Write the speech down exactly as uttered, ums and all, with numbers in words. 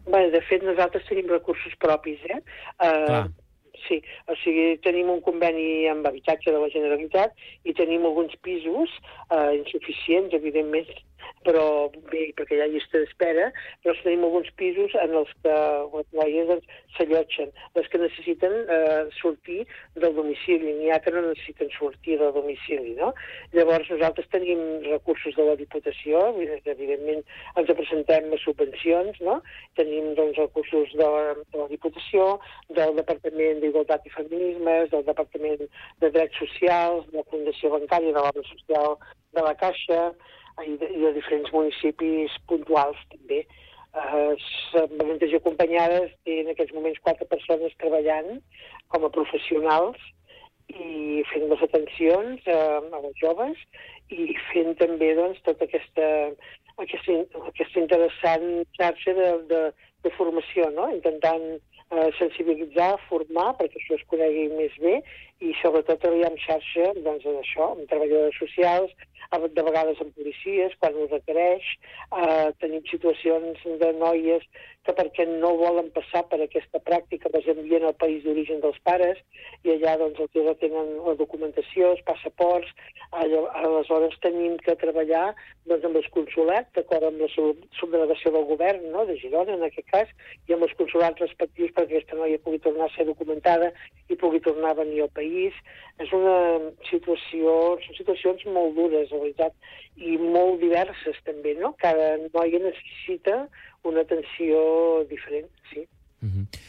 Bé, de fet, nosaltres tenim recursos propis, eh? Uh, Clar. sí, o sigui, tenim un conveni amb habitatge de la Generalitat i tenim alguns pisos, uh, insuficients, evidentment, però bé, perquè hi ha llista d'espera, però tenim alguns pisos en els que les noies doncs, s'allotgen, les que necessiten eh, sortir del domicili, n'hi ha que no necessiten sortir del domicili, no? Llavors nosaltres tenim recursos de la Diputació, evidentment ens presentem a subvencions, no? Tenim doncs, recursos de la, de la Diputació, del Departament d'Igualtat i Feminismes, del Departament de Drets Socials, de la Fundació Bancària, de l'Obra Social de la Caixa, i de, i de diferents municipis puntuals, també. Uh, amb acompanyades té en aquests moments quatre persones treballant com a professionals i fent les atencions uh, a les joves i fent també doncs, tota aquesta, aquesta, aquesta interessant xarxa de, de, de formació, no? Intentant uh, sensibilitzar, formar, perquè això es conegui més bé i sobretot treballar en xarxa doncs, en això, amb treballadors socials, de vegades amb policies, quan ho requereix. Eh, tenim situacions de noies que perquè no volen passar per aquesta pràctica les envien al país d'origen dels pares i allà doncs els retenen la documentació, els passaports. Aleshores tenim que treballar doncs, amb els consolats, d'acord amb la subdelegació del govern, no?, de Girona en aquest cas, i amb els consolats respectius perquè aquesta noia pugui tornar a ser documentada i pugui tornar a venir al país. És una situació, són situacions molt dures, la veritat, i molt diverses també, no? Cada noia necessita una atenció diferent, sí. Uh-huh.